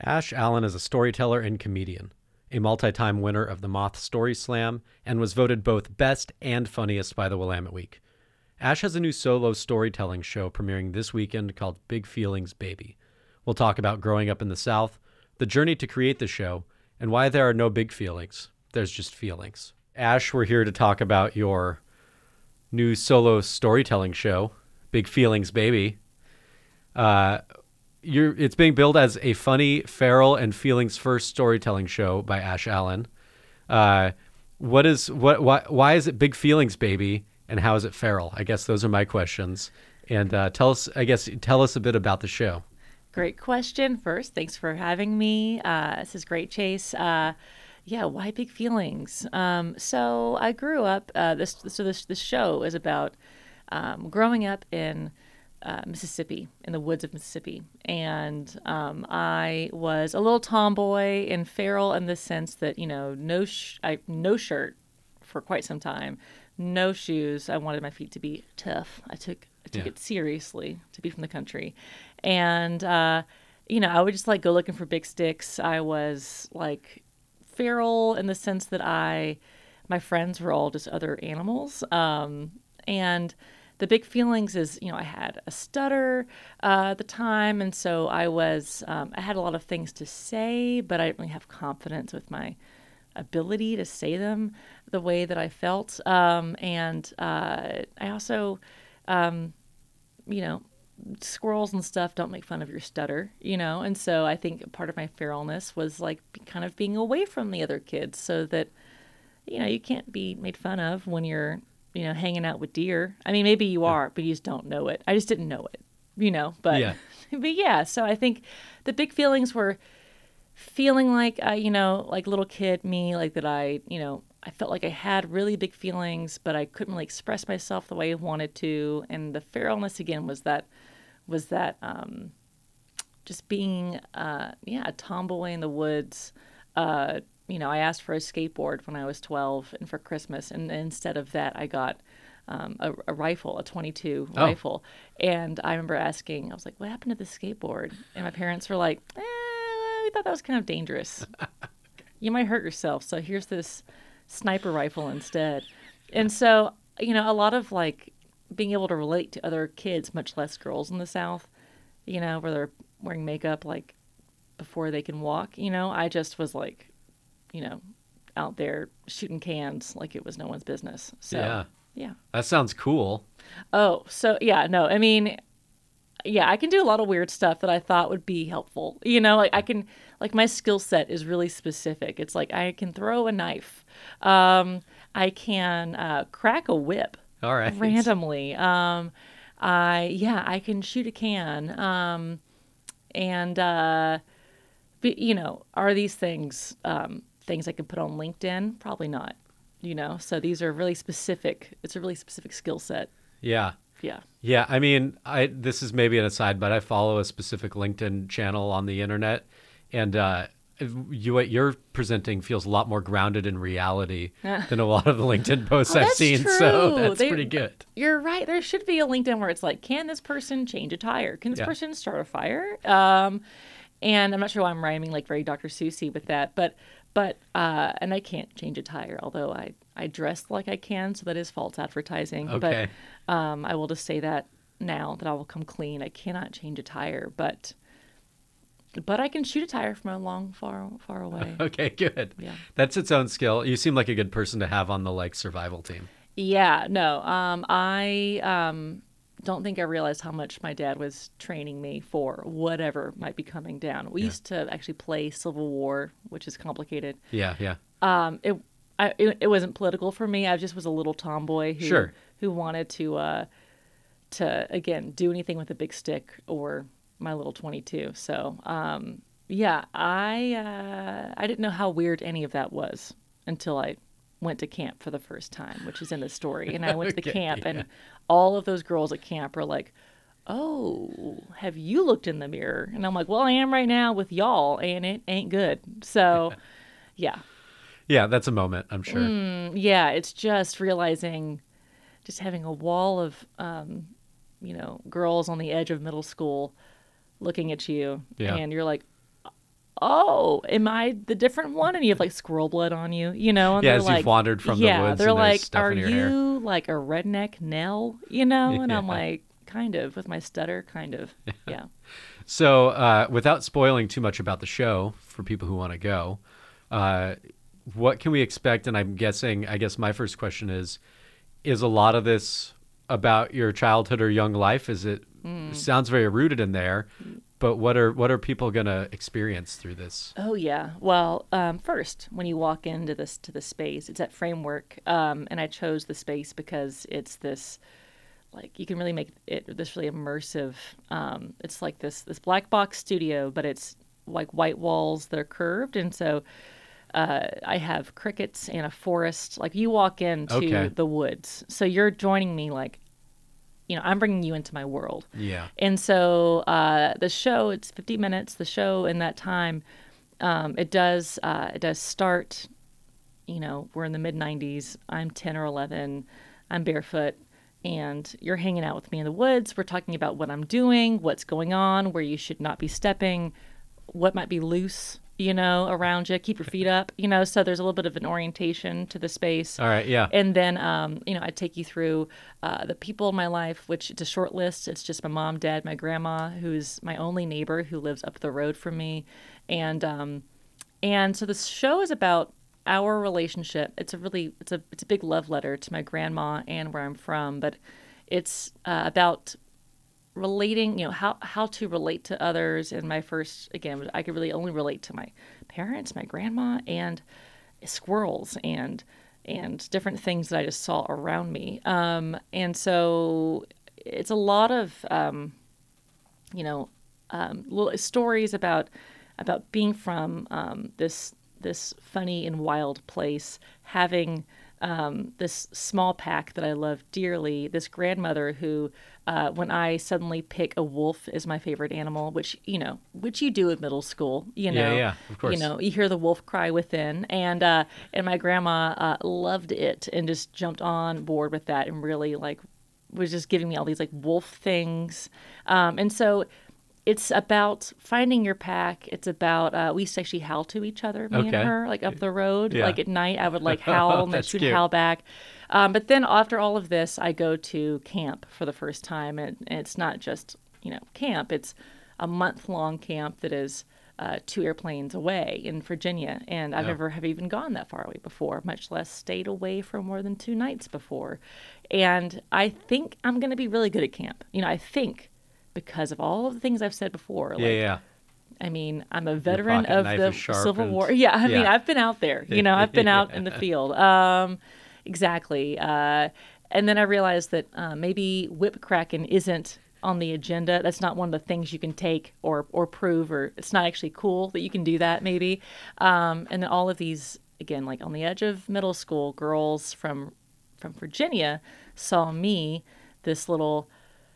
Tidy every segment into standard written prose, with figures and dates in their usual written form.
Ash Allen is a storyteller and comedian, a multi-time winner of the Moth Story Slam, and was voted both best and funniest by the Willamette Week. Ash has a new solo storytelling show premiering this weekend called Big Feelings Baby. We'll talk about growing up in the South, the journey to create the show, and why there are no big feelings. There's just feelings. Ash, we're here to talk about your new solo storytelling show, Big Feelings Baby. It's being billed as a funny, feral, and feelings-first storytelling show by Ash Allen. Why is it Big Feelings Baby, and how is it feral? I guess those are my questions. And tell us a bit about the show. Great question. First, thanks for having me. This is great, Chase. Why big feelings? So I grew up. This show is about growing up in Mississippi, in the woods of Mississippi, and I was a little tomboy and feral in the sense that no shirt for quite some time, no shoes. I wanted my feet to be tough. I took it seriously to be from the country. And, I would just go looking for big sticks. I was feral in the sense that my friends were all just other animals. And the big feelings is, I had a stutter at the time. And so I had a lot of things to say, but I didn't really have confidence with my ability to say them the way that I felt. I also, squirrels and stuff don't make fun of your stutter, and so I think part of my feralness was kind of being away from the other kids so that, you can't be made fun of when you're, hanging out with deer. I mean, maybe you are, but you just don't know it. I just didn't know it, but, but yeah, so I think the big feelings were feeling like little kid me, that I felt like I had really big feelings, but I couldn't really express myself the way I wanted to. And the feralness again was that just being a tomboy in the woods. I asked for a skateboard when I was 12 and for Christmas, and instead of that I got a rifle, a .22 rifle. And I remember asking, I was like, what happened to the skateboard? And my parents were like, we thought that was kind of dangerous. You might hurt yourself, so here's this sniper rifle instead. And so, a lot of being able to relate to other kids, much less girls in the South, where they're wearing makeup before they can walk, I just was out there shooting cans like it was no one's business. So yeah. That sounds cool. Oh, so yeah, no, I mean, yeah, I can do a lot of weird stuff that I thought would be helpful. I can, my skill set is really specific. It's I can throw a knife. I can crack a whip. All right. Randomly. I can shoot a can. Are these things things I can put on LinkedIn? Probably not. So these are really specific. It's a really specific skill set. Yeah. Yeah. Yeah. I mean, this is maybe an aside, but I follow a specific LinkedIn channel on the internet, and what you're presenting feels a lot more grounded in reality than a lot of the LinkedIn posts I've seen. True. So that's pretty good. You're right. There should be a LinkedIn where it's can this person change a tire? Can this person start a fire? And I'm not sure why I'm rhyming very Dr. Seussy with that, but and I can't change a tire, although I dress like I can, so that is false advertising. Okay. But I will just say that now that I will come clean. I cannot change a tire, but I can shoot a tire from a long, far away. Okay, good. Yeah. That's its own skill. You seem like a good person to have on the survival team. Yeah, no. I don't think I realized how much my dad was training me for whatever might be coming down. We used to actually play Civil War, which is complicated. Yeah. It wasn't political for me. I just was a little tomboy who wanted to again do anything with a big stick or my little .22. So I didn't know how weird any of that was until I went to camp for the first time, which is in the story. And I went to the camp, and all of those girls at camp are like, oh, have you looked in the mirror? And I'm like, well, I am right now with y'all, and it ain't good. So yeah. Yeah, that's a moment, I'm sure. It's just realizing, just having a wall of, girls on the edge of middle school looking at you, and you're like, oh, am I the different one? And you have like squirrel blood on you, and Yeah, they're as you've like, wandered from the yeah, woods they're and there's like, stuff are in your hair. you like a redneck Nell? And I'm Yeah. like, kind of, with my stutter, kind of, yeah. So, without spoiling too much about the show for people who want to go, uh, what can we expect? And I guess my first question is a lot of this about your childhood or young life? Is it sounds very rooted in there, but what are people gonna experience through this? Oh yeah. Well, first, when you walk into this to the space, it's at Framework, and I chose the space because it's this like you can really make it this really immersive. It's like this black box studio, but it's like white walls that are curved, and so I have crickets and a forest. Like you walk into Okay. the woods, so you're joining me. Like I'm bringing you into my world. Yeah. And so the show, it's 50 minutes. The show in that time, it does start. We're in the mid 90s. I'm 10 or 11. I'm barefoot, and you're hanging out with me in the woods. We're talking about what I'm doing, what's going on, where you should not be stepping, what might be loose, around you. Keep your feet up, So there's a little bit of an orientation to the space. All right. Yeah. And then, I take you through the people in my life, which it's a short list. It's just my mom, dad, my grandma, who's my only neighbor who lives up the road from me, and so the show is about our relationship. It's a big love letter to my grandma and where I'm from, but it's about relating, how to relate to others. And my first, again, I could really only relate to my parents, my grandma, and squirrels and different things that I just saw around me. And so it's a lot of little stories about being from this funny and wild place, having this small pack that I love dearly, this grandmother who, when I suddenly pick a wolf as my favorite animal, which you do in middle school, Yeah. Of course. you hear the wolf cry within, and my grandma loved it and just jumped on board with that and really like was just giving me all these like wolf things, and so it's about finding your pack. It's about we used to actually howl to each other, me and Okay. her, like up the road. Yeah. Like at night, I would like howl, and then That's she would cute. howl back. But then after all of this, I go to camp for the first time, and it's not just camp. It's a month-long camp that is 2 airplanes away in Virginia, and I've Yeah. never have even gone that far away before, much less stayed away for more than 2 nights before. And I think I'm going to be really good at camp. I think because of all of the things I've said before. Yeah. Like, Yeah. I mean, I'm a veteran pocket of knife the is Civil sharpened. War. Yeah, I mean, Yeah. I've been out there. I've been out in the field. Exactly. And then I realized that maybe whip cracking isn't on the agenda. That's not one of the things you can take or prove, or it's not actually cool that you can do that. Maybe. And then all of these, again, like on the edge of middle school, girls from Virginia saw me, this little,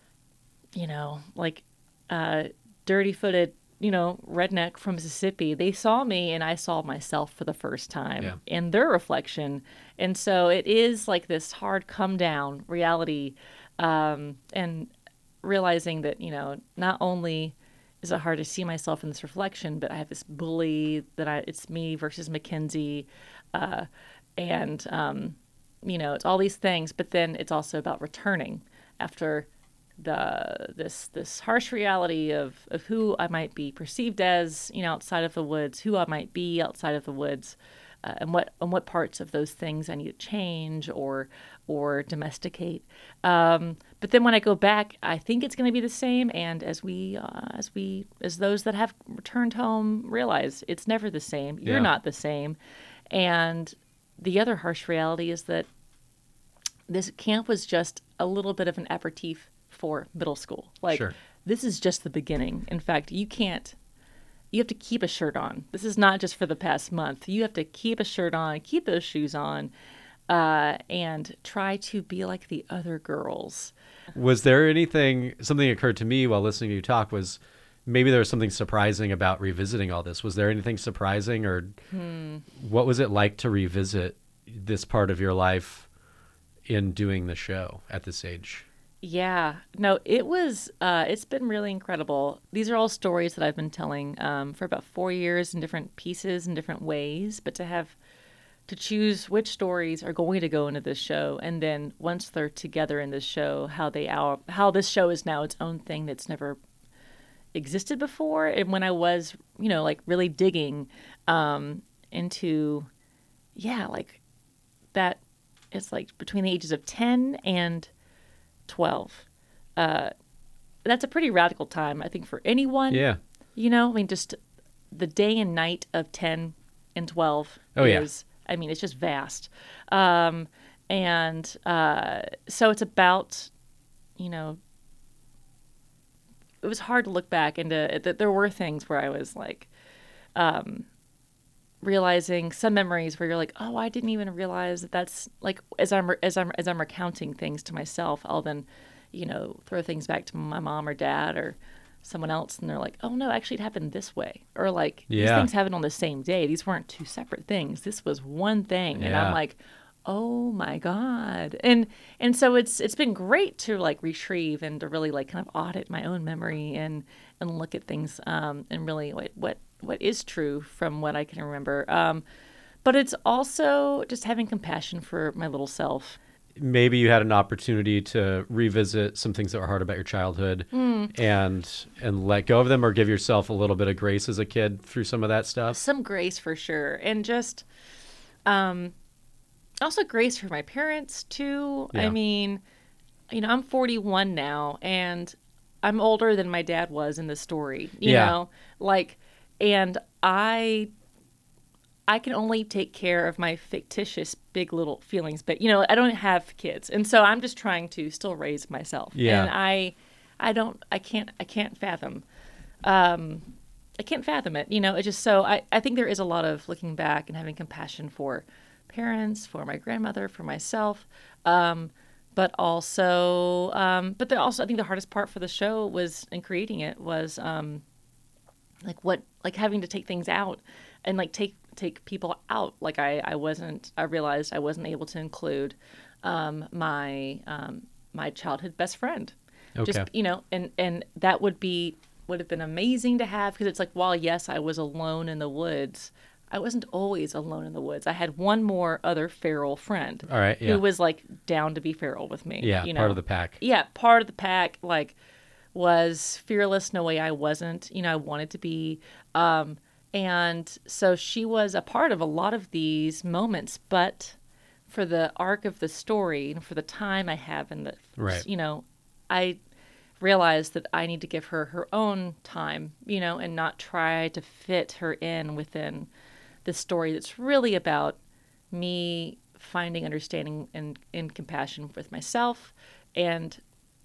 like dirty footed, redneck from Mississippi. They saw me and I saw myself for the first time Yeah. in their reflection. And so it is like this hard come down reality, and realizing that, not only is it hard to see myself in this reflection, but I have this bully that it's me versus Mackenzie. And, it's all these things, but then it's also about returning after this harsh reality of who I might be perceived as, outside of the woods, who I might be outside of the woods, and what parts of those things I need to change or domesticate. But then when I go back, I think it's going to be the same. And as those that have returned home realize, it's never the same. You're Yeah. not the same. And the other harsh reality is that this camp was just a little bit of an aperitif for middle school. Like, Sure. this is just the beginning. In fact, you have to keep a shirt on. This is not just for the past month. You have to keep a shirt on, keep those shoes on, and try to be like the other girls. Was there something occurred to me while listening to you talk, was maybe there was something surprising about revisiting all this. Was there anything surprising, or what was it like to revisit this part of your life in doing the show at this age? Yeah, no, it's been really incredible. These are all stories that I've been telling for about 4 years in different pieces and different ways, but to choose which stories are going to go into this show, and then once they're together in this show, how this show is now its own thing that's never existed before. And when I was, like really digging into, yeah, like that, it's like between the ages of 10 and 12. Uh, that's a pretty radical time, I think, for anyone. Yeah. I mean, just the day and night of 10 and 12 Oh, yeah. is, I mean, it's just vast. And so it's about, you know, it was hard to look back into that. There were things where I was like, realizing some memories where you're like, oh, I didn't even realize that that's like, as I'm recounting things to myself, I'll then, throw things back to my mom or dad or someone else, and they're like, oh no, actually it happened this way, or like these Yeah. things happened on the same day. These weren't two separate things. This was one thing, and I'm Yeah. like, oh my god. And so it's been great to like retrieve and to really like kind of audit my own memory and look at things and really what is true from what I can remember. But it's also just having compassion for my little self. Maybe you had an opportunity to revisit some things that were hard about your childhood and let go of them, or give yourself a little bit of grace as a kid through some of that stuff. Some grace for sure, and just also grace for my parents too. Yeah. I mean, I'm 41 now, and I'm older than my dad was in the story. You Yeah. know, like, and I can only take care of my fictitious big little feelings, but I don't have kids, and so I'm just trying to still raise myself. Yeah. And I can't fathom. I can't fathom it. It's just so I think there is a lot of looking back and having compassion for parents, for my grandmother, for myself. But also, I think the hardest part for the show was in creating it was like having to take things out and like take people out. Like I realized I wasn't able to include my childhood best friend. Okay. Just and that would have been amazing to have, because it's like, while yes, I was alone in the woods, I wasn't always alone in the woods. I had one more other feral friend. All right, yeah. Who was like down to be feral with me. Yeah, part of the pack. Yeah, part of the pack, like, was fearless in a way I wasn't. I wanted to be. And so she was a part of a lot of these moments, but for the arc of the story and for the time I have in the, Right. I realized that I need to give her her own time, and not try to fit her in within this story that's really about me finding understanding and compassion with myself and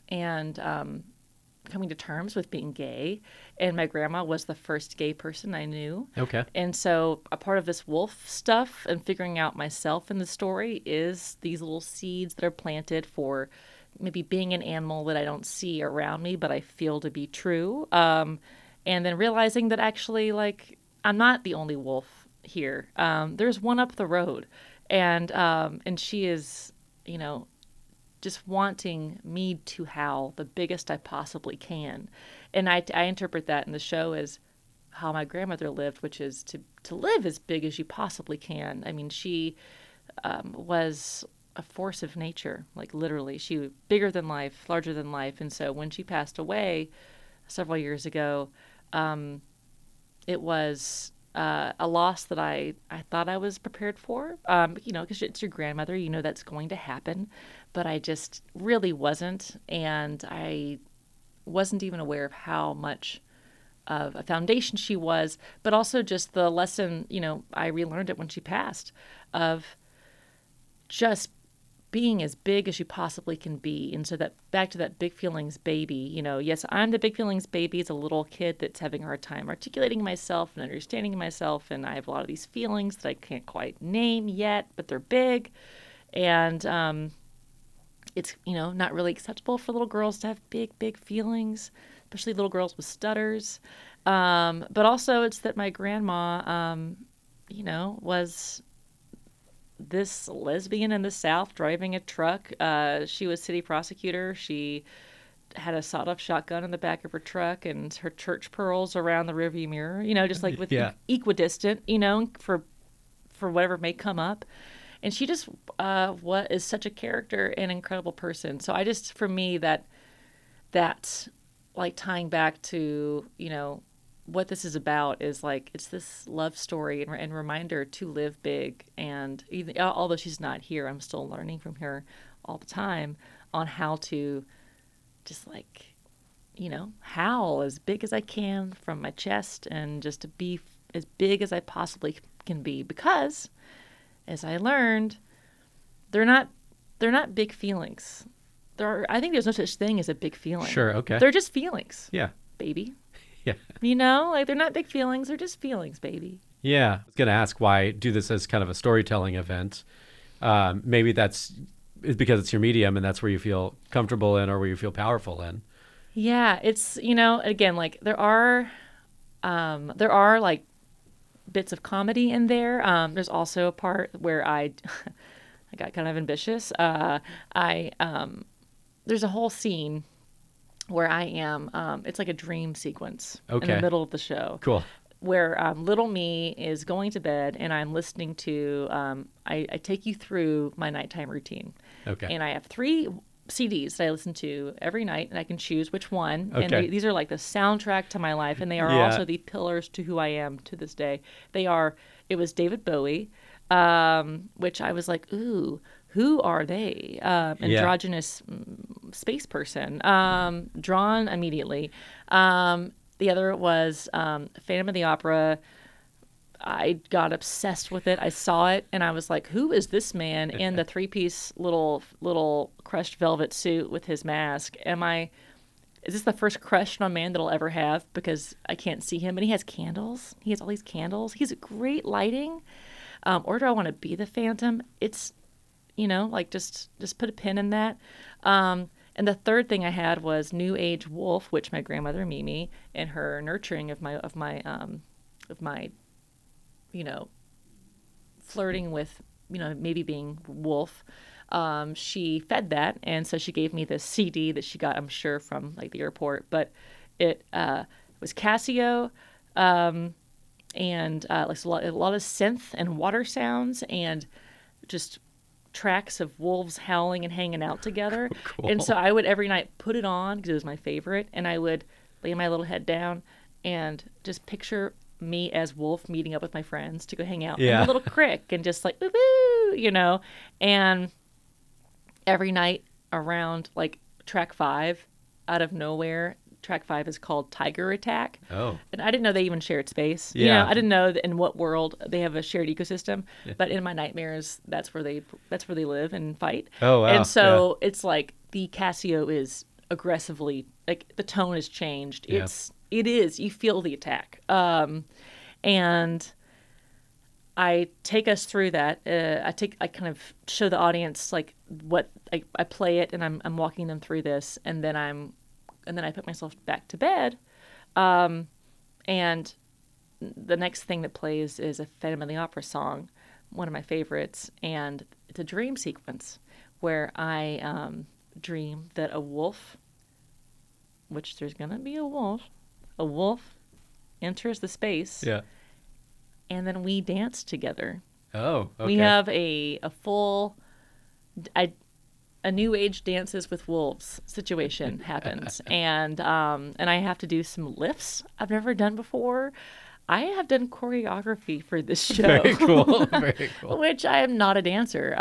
coming to terms with being gay. And my grandma was the first gay person I knew. Okay. And so a part of this wolf stuff and figuring out myself in the story is these little seeds that are planted for maybe being an animal that I don't see around me, but I feel to be true. And then realizing that actually, like, I'm not the only wolf here. There's one up the road, and she is, just wanting me to howl the biggest I possibly can. And I interpret that in the show as how my grandmother lived, which is to live as big as you possibly can. I mean, she was a force of nature, like literally. She was bigger than life, larger than life. And so when she passed away several years ago, it was a loss that I thought I was prepared for, because it's your grandmother, that's going to happen. But I just really wasn't. And I wasn't even aware of how much of a foundation she was, but also just the lesson, I relearned it when she passed, of just being as big as you possibly can be. And so that back to that big feelings baby, yes, I'm the big feelings baby as a little kid that's having a hard time articulating myself and understanding myself. And I have a lot of these feelings that I can't quite name yet, but they're big. And it's, not really acceptable for little girls to have big, big feelings, especially little girls with stutters. But also it's that my grandma, was this lesbian in the South driving a truck. She was city prosecutor. She had a sawed-off shotgun in the back of her truck and her church pearls around the rearview mirror. Just like with Yeah. equidistant, for whatever may come up. And she just what is such a character and incredible person. So I just, for me, that's like tying back to what this is about is like it's this love story and reminder to live big. And even although she's not here, I'm still learning from her all the time on how to just like howl as big as I can from my chest and just to be as big as I possibly can be, because as I learned, they're not big feelings. I think there's no such thing as a big feeling. Sure. Okay. They're just feelings, Yeah. baby. Yeah. Like they're not big feelings, they're just feelings, baby. Yeah. I was going to ask why do this as kind of a storytelling event. Maybe it's because it's your medium and that's where you feel comfortable in or where you feel powerful in. Yeah, it's again, like there are like bits of comedy in there. There's also a part where I got kind of ambitious. There's a whole scene where I am. It's like a dream sequence in Okay. the middle of the show. Cool. Where little me is going to bed and I'm listening to. I take you through my nighttime routine. Okay. And I have 3 CDs that I listen to every night, and I can choose which one. Okay. And these are like the soundtrack to my life, and they are Yeah. also the pillars to who I am to this day. It was David Bowie, which I was like, ooh, who are they? Androgynous space person, drawn immediately. The other was Phantom of the Opera. I got obsessed with it. I saw it and I was like, who is this man in the 3-piece little crushed velvet suit with his mask? Is this the first crush on a man that I'll ever have? Because I can't see him. And he has candles. He has all these candles. He's great lighting. Or do I want to be the Phantom? It's, like just put a pin in that. And the third thing I had was New Age Wolf, which my grandmother Mimi, in her nurturing of my flirting with, maybe being wolf. She fed that, and so she gave me this CD that she got, I'm sure, from like the airport. But it was Casio, and like a lot of synth and water sounds, and just tracks of wolves howling and hanging out together. Cool. And so I would every night put it on because it was my favorite, and I would lay my little head down and just picture me as Wolf meeting up with my friends to go hang out in Yeah. the little crick and just like woo, and every night around like track 5, out of nowhere, track 5 is called Tiger Attack. Oh. And I didn't know they even shared space. Yeah. I didn't know that in what world they have a shared ecosystem, but in my nightmares that's where they live and fight. Oh, wow. And so it's like the Casio is aggressively, like the tone has changed. Yeah. It is, you feel the attack. And I take us through that. I kind of show the audience like what I play it, and I'm walking them through this, and then I put myself back to bed. And the next thing that plays is a Phantom of the Opera song, one of my favorites, and it's a dream sequence where I dream that a wolf, which there's gonna be a wolf enters the space, Yeah. and then we dance together. Oh, okay. We have a full, a new age dances with wolves situation happens, and I have to do some lifts I've never done before. I have done choreography for this show, Very cool. Very cool. which I am not a dancer.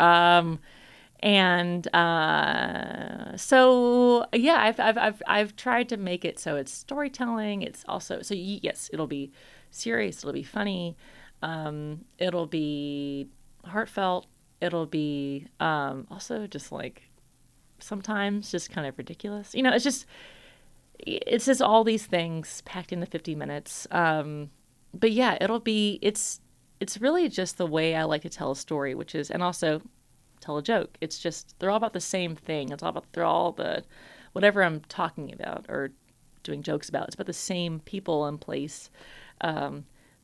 So yeah, I've tried to make it so it's storytelling. It's also yes, it'll be serious, it'll be funny, it'll be heartfelt, it'll be also just like sometimes just kind of ridiculous. It's just all these things packed into 50 minutes. But yeah, it's really just the way I like to tell a story, which is, and also tell a joke. It's just, they're all about the same thing. They're all whatever I'm talking about or doing jokes about. It's about the same people and place.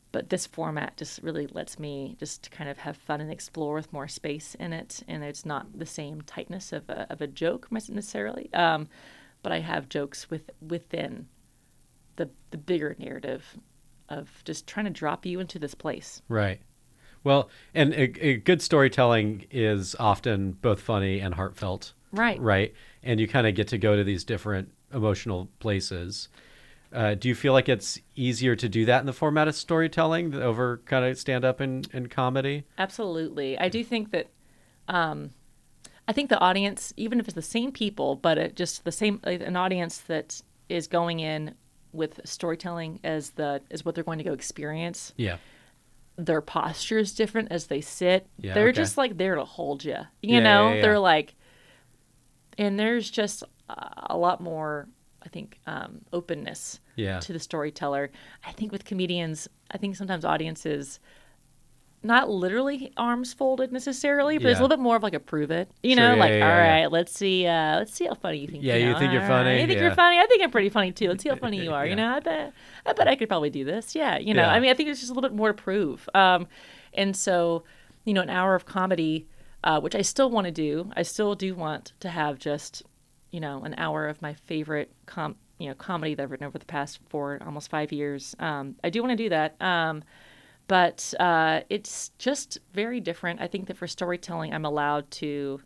but this format just really lets me just kind of have fun and explore with more space in it, and it's not the same tightness of a joke necessarily. But I have jokes within the bigger narrative of just trying to drop you into this place. Right. Well, and a good storytelling is often both funny and heartfelt. Right. Right. And you kind of get to go to these different emotional places. Do you feel like it's easier to do that in the format of storytelling over kind of stand up and comedy? Absolutely. I do think that, I think the audience, even if it's the same people, but just the same, an audience that is going in with storytelling as what they're going to go experience. Yeah. Their posture is different as they sit. Yeah, They're okay. just like there to hold you. Yeah. They're like, and there's just a lot more, I think, openness to the storyteller. I think with comedians, I think sometimes audiences, not literally arms folded necessarily, but it's a little bit more of like a prove it. All right, let's see how funny you think. Yeah, you think you're all funny. right, you think you're funny. I think I'm pretty funny too. Let's see how funny you are. I bet I could probably do this. Yeah, Yeah. I mean, I think there's just a little bit more to prove. And so, an hour of comedy, which I still want to do. I still do want to have just, an hour of my favorite comedy that I've written over the past almost 5 years. I do want to do that. But it's just very different. I think that for storytelling, I'm allowed to,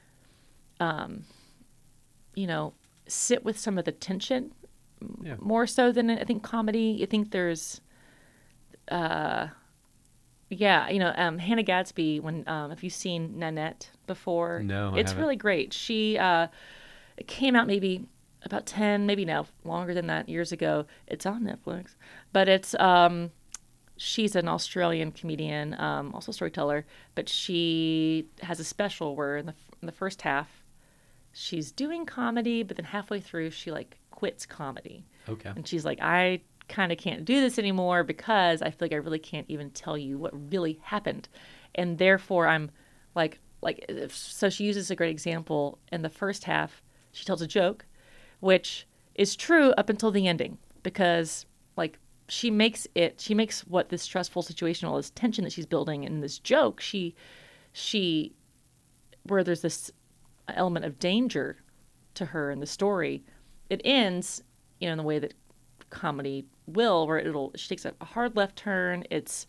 sit with some of the tension more so than I think comedy. I think there's, Hannah Gadsby. When if you've seen Nanette before, No, I it's haven't. really great. She it came out maybe about 10, maybe now longer than that, years ago. It's on Netflix, but it's she's an Australian comedian, also storyteller, but she has a special where in the first half she's doing comedy, but then halfway through she like quits comedy. Okay. And she's like, I kind of can't do this anymore because I feel like I really can't even tell you what really happened. And therefore I'm so she uses a great example. In the first half, she tells a joke, which is true up until the ending, because she makes what this stressful situation, all this tension that she's building in this joke, she where there's this element of danger to her in the story, it ends, in the way that comedy will, where she takes a hard left turn. It's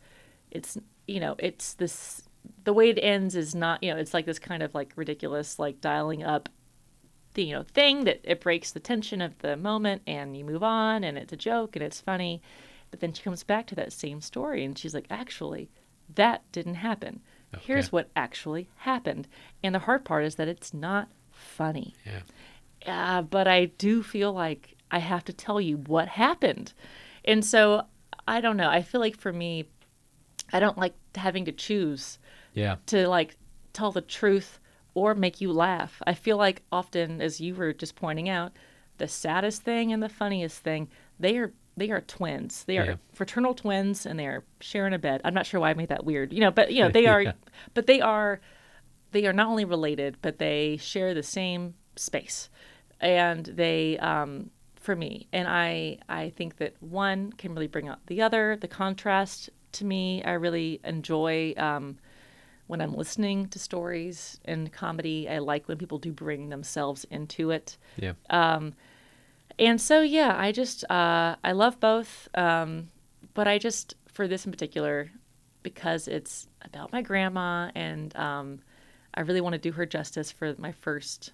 this, the way it ends is not, it's like this kind of like ridiculous, like dialing up the, thing that it breaks the tension of the moment and you move on and it's a joke and it's funny. But then she comes back to that same story and she's like, actually, that didn't happen. Okay. Here's what actually happened. And the hard part is that it's not funny. Yeah. But I do feel like I have to tell you what happened. And so I don't know. I feel like for me, I don't like having to choose to like tell the truth or make you laugh. I feel like often, as you were just pointing out, the saddest thing and the funniest thing, they are twins. They are fraternal twins, and they are sharing a bed. I'm not sure why I made that weird, but they are, but they are not only related, but they share the same space, and they, for me, and I think that one can really bring out the other. The contrast to me, I really enjoy. When I'm listening to stories and comedy, I like when people do bring themselves into it. Yeah. And so, I just, I love both. But I just, for this in particular, because it's about my grandma and I really want to do her justice for my first,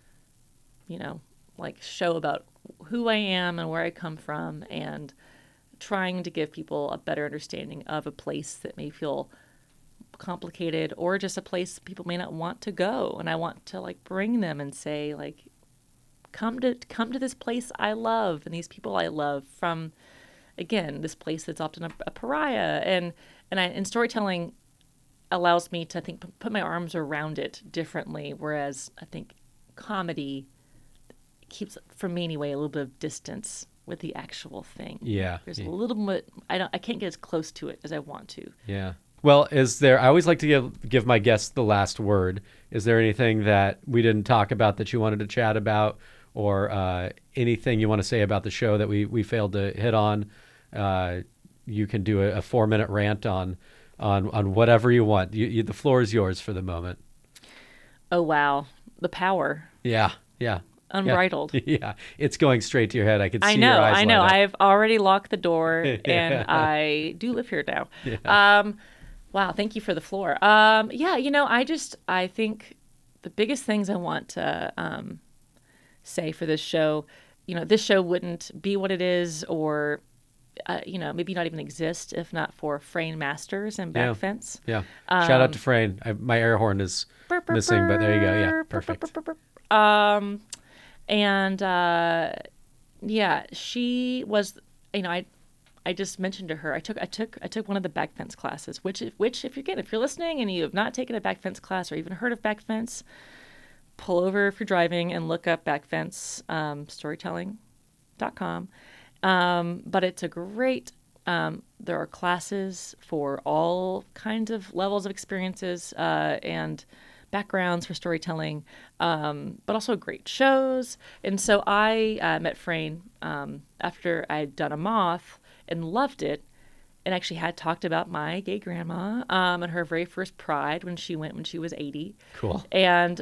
show about who I am and where I come from, and trying to give people a better understanding of a place that may feel complicated or just a place people may not want to go. And I want to bring them and say, come to this place I love and these people I love from, again, this place that's often a pariah. And storytelling allows me to, I think, put my arms around it differently. Whereas I think comedy keeps, for me anyway, a little bit of distance with the actual thing. Yeah. There's a little bit, I can't get as close to it as I want to. Yeah. Well, I always like to give my guests the last word. Is there anything that we didn't talk about that you wanted to chat about, or anything you want to say about the show that we failed to hit on? you can do a 4-minute rant on whatever you want. The floor is yours for the moment. Oh, wow. The power. Yeah. Yeah. Unbridled. Yeah. It's going straight to your head. I can see I know, your eyes I know. light up. I've already locked the door, Yeah. and I do live here now. Yeah. Wow, thank you for the floor. Yeah, I think the biggest things I want to say for this show, this show wouldn't be what it is, or maybe not even exist if not for Frayne Masters and Back Fence. Yeah. Shout out to Frayne. My air horn is missing, but there you go. Yeah, perfect. And she was, I just mentioned to her, I took one of the Back Fence classes, which if you're listening and you have not taken a Back Fence class or even heard of Back Fence, pull over if you're driving and look up Back Fence, storytelling.com. But it's a great, there are classes for all kinds of levels of experiences, and backgrounds for storytelling, but also great shows. And so I met Frayne after I'd done A Moth and loved it, and actually had talked about my gay grandma and her very first Pride when she went when she was 80. Cool. And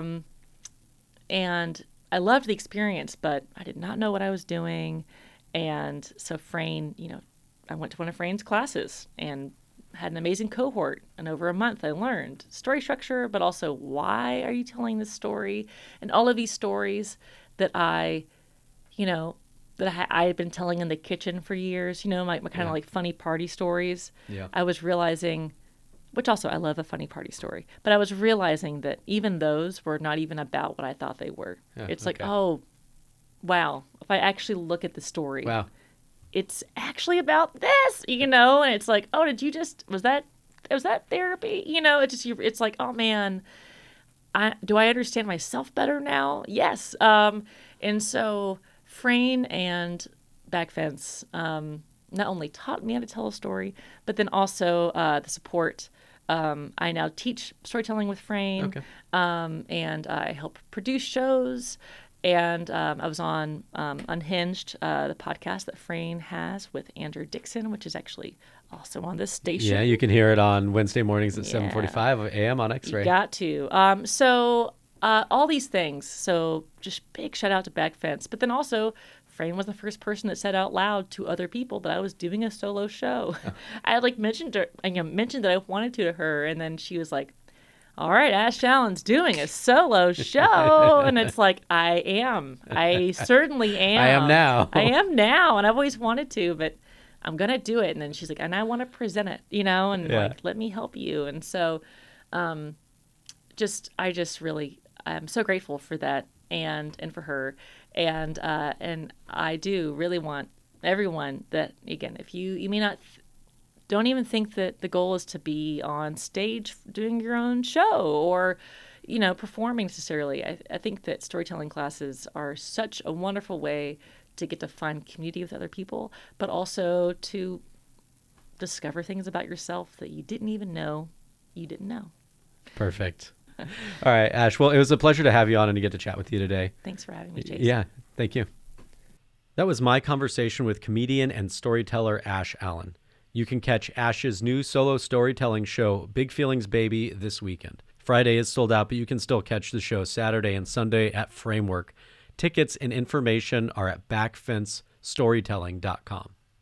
I loved the experience, but I did not know what I was doing. And so Frayne, I went to one of Frayne's classes and had an amazing cohort. And over a month, I learned story structure, but also why are you telling this story? And all of these stories that I had been telling in the kitchen for years, my kind of like funny party stories. Yeah. I was realizing, which also I love a funny party story, but I was realizing that even those were not even about what I thought they were. Yeah, it's okay. like, oh, wow. If I actually look at the story, Wow. it's actually about this, and it's like, oh, was that therapy? It's like, oh man, do I understand myself better now? Yes. And so Frayne and Back Fence, not only taught me how to tell a story, but then also the support. I now teach storytelling with Frayne, Okay. and I help produce shows. And I was on Unhinged, the podcast that Frayne has with Andrew Dixon, which is actually also on this station. Yeah, you can hear it on Wednesday mornings at 7:45 a.m. on X-Ray. You got to. So all these things. So just big shout out to Back Fence. But then also, Frayne was the first person that said out loud to other people that I was doing a solo show. Oh. I mentioned that I wanted to her, and then she was like, all right, Ash Allen's doing a solo show. And it's like, I am. I certainly am. I am now. I am now. And I've always wanted to, but I'm going to do it. And then she's like, and I want to present it, and like, let me help you. And so I'm so grateful for that and for her. And I do really want everyone that, again, if you may not don't even think that the goal is to be on stage doing your own show or, performing necessarily. I think that storytelling classes are such a wonderful way to get to find community with other people, but also to discover things about yourself that you didn't even know you didn't know. Perfect. All right, Ash. Well, it was a pleasure to have you on and to get to chat with you today. Thanks for having me, Chase. Yeah, thank you. That was my conversation with comedian and storyteller Ash Allen. You can catch Ash's new solo storytelling show, Big Feelings Baby, this weekend. Friday is sold out, but you can still catch the show Saturday and Sunday at Framework. Tickets and information are at backfencestorytelling.com.